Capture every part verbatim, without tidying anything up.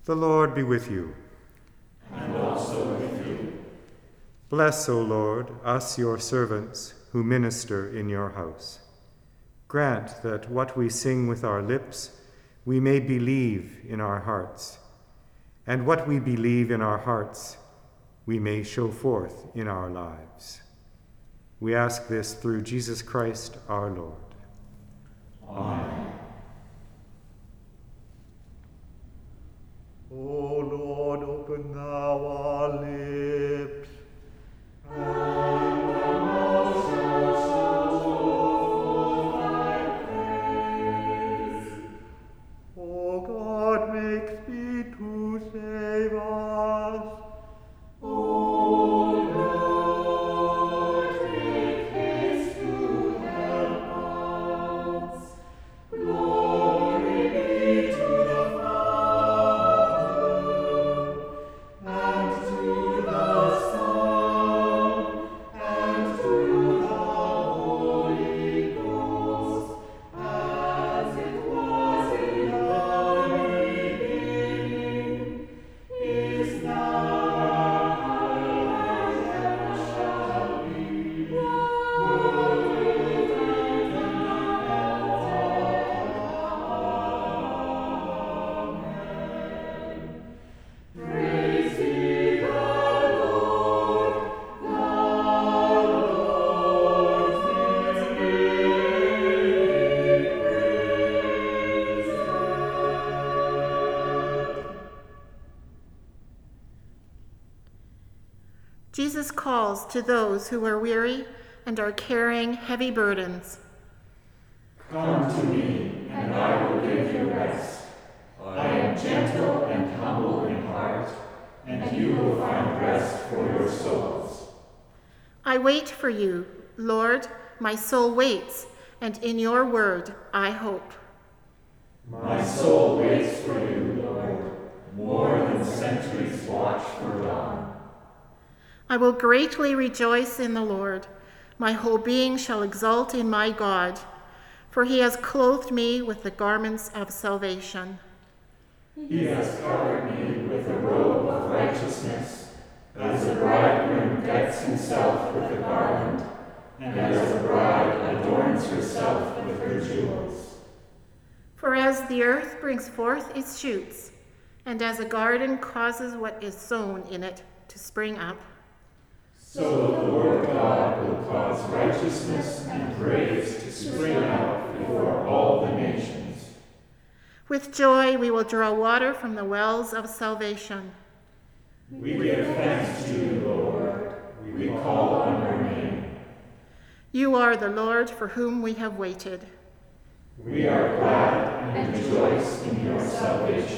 The Lord be with you. And also with you. Bless, O Lord, us your servants who minister in your house. Grant that what we sing with our lips we may believe in our hearts, and what we believe in our hearts we may show forth in our lives. We ask this through Jesus Christ our Lord. Amen. O Lord, open thou our lips, and our mouths shall show forth thy praise. O God, make speed to save us. O Lord, make haste to help us. Glory be to the Jesus calls to those who are weary and are carrying heavy burdens. Come to me, and I will give you rest. I am gentle and humble in heart, and you will find rest for your souls. I wait for you, Lord, my soul waits, and in your word I hope. My soul waits for you, Lord, more than centuries watch for dawn. I will greatly rejoice in the Lord. My whole being shall exult in my God, for he has clothed me with the garments of salvation. He has covered me with a robe of righteousness, as a bridegroom decks himself with a garland, and as a bride adorns herself with her jewels. For as the earth brings forth its shoots, and as a garden causes what is sown in it to spring up, so the Lord God will cause righteousness and praise to spring up before all the nations. With joy we will draw water from the wells of salvation. We give thanks to you, Lord. We call on your name. You are the Lord for whom we have waited. We are glad and rejoice in your salvation.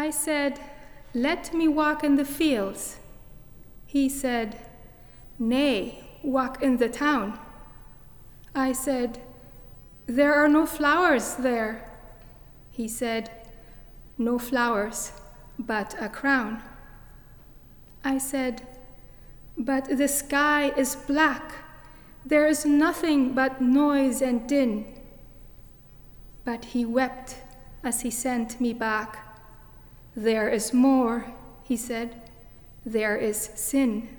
I said, "Let me walk in the fields." He said, "Nay, walk in the town." I said, "There are no flowers there." He said, "No flowers, but a crown." I said, "But the sky is black. There is nothing but noise and din." But he wept as he sent me back. "There is more," he said. "There is sin."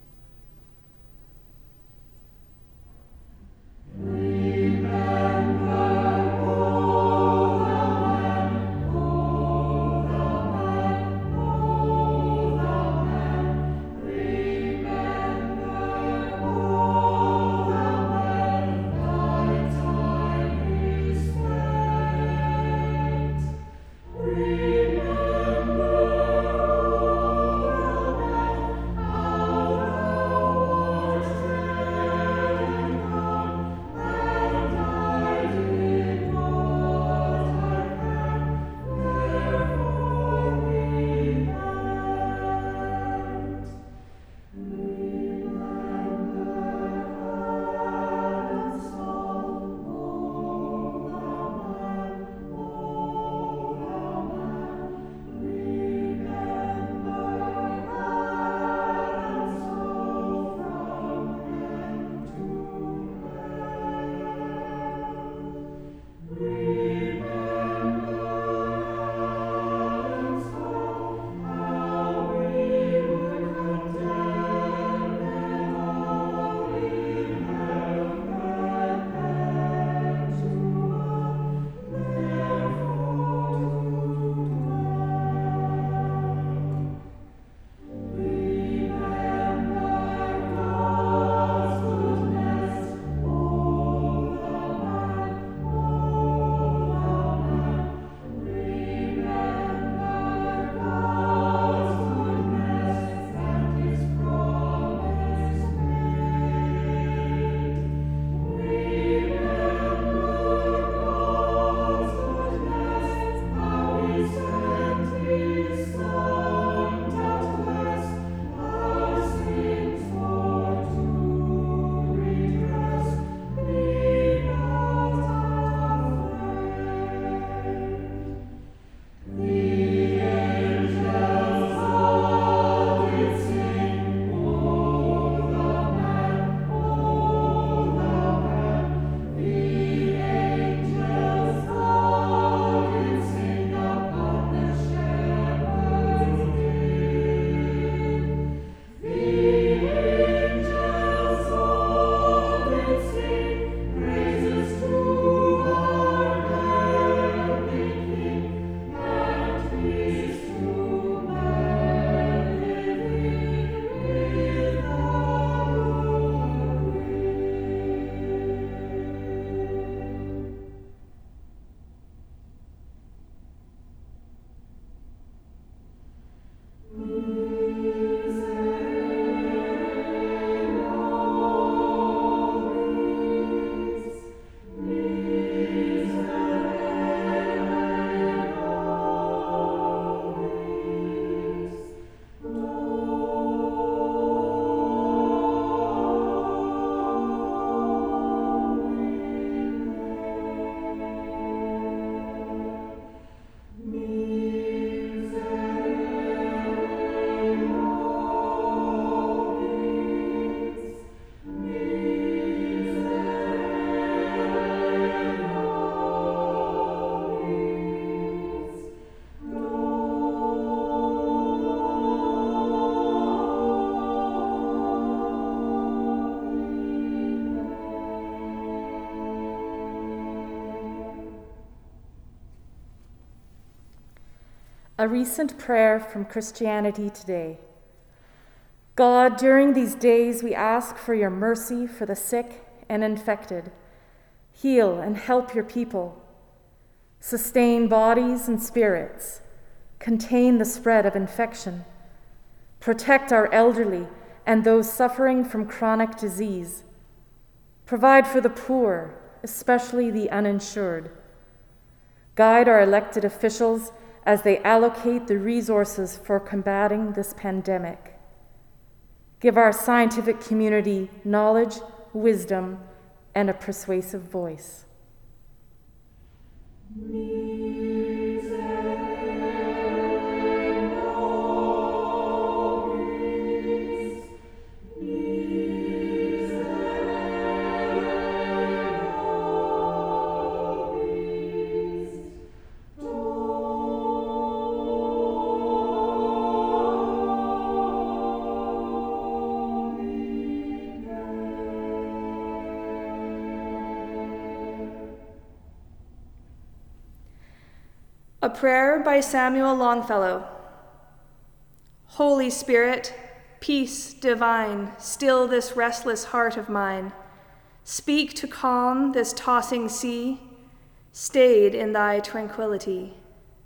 A recent prayer from Christianity Today. God, during these days we ask for your mercy for the sick and infected. Heal and help your people. Sustain bodies and spirits. Contain the spread of infection. Protect our elderly and those suffering from chronic disease. Provide for the poor, especially the uninsured. Guide our elected officials as they allocate the resources for combating this pandemic. Give our scientific community knowledge, wisdom, and a persuasive voice. A prayer by Samuel Longfellow. Holy Spirit, peace divine, still this restless heart of mine. Speak to calm this tossing sea, stayed in thy tranquility.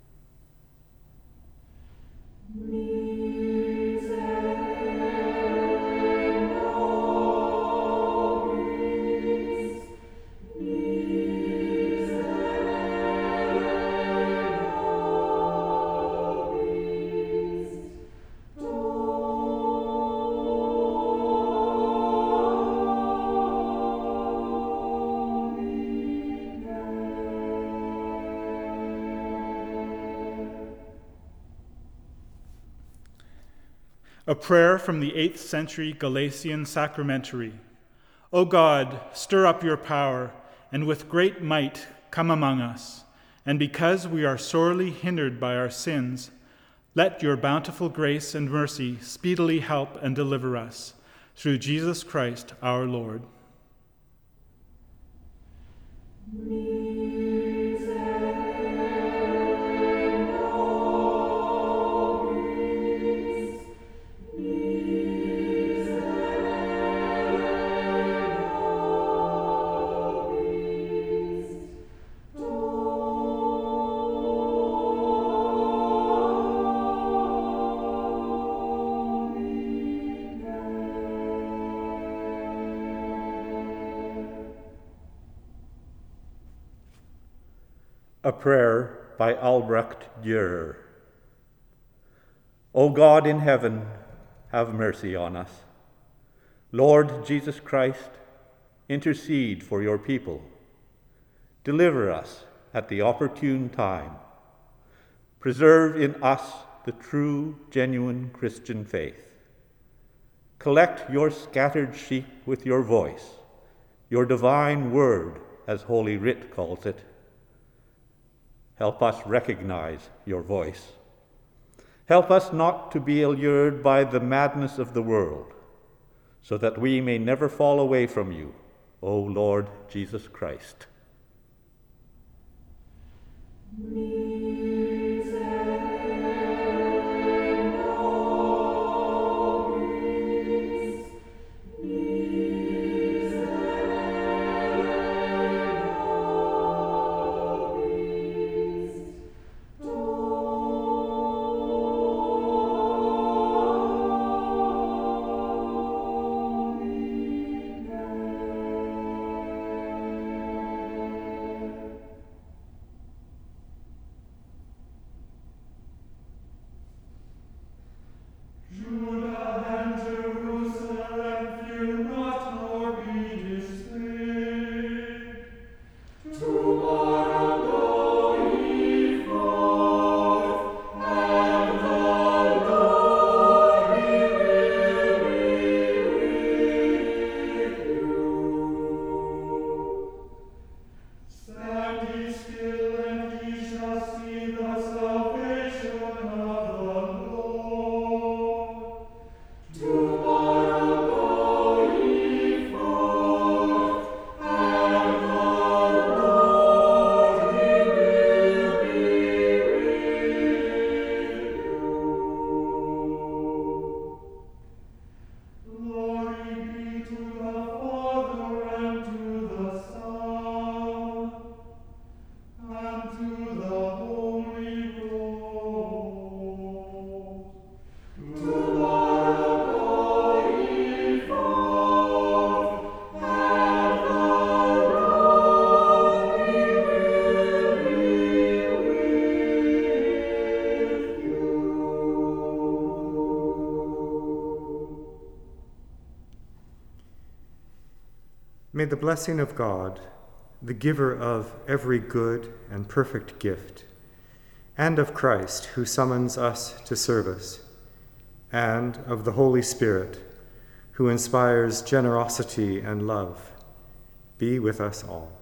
A prayer from the eighth century Galatian sacramentary. O God, stir up your power, and with great might come among us. And because we are sorely hindered by our sins, let your bountiful grace and mercy speedily help and deliver us. Through Jesus Christ our Lord. A prayer by Albrecht Dürer. O God in heaven, have mercy on us. Lord Jesus Christ, intercede for your people. Deliver us at the opportune time. Preserve in us the true, genuine Christian faith. Collect your scattered sheep with your voice, your divine word, as Holy Writ calls it. Help us recognize your voice. Help us not to be allured by the madness of the world, so that we may never fall away from you, O Lord Jesus Christ. May the blessing of God, the giver of every good and perfect gift, and of Christ, who summons us to service, and of the Holy Spirit, who inspires generosity and love, be with us all.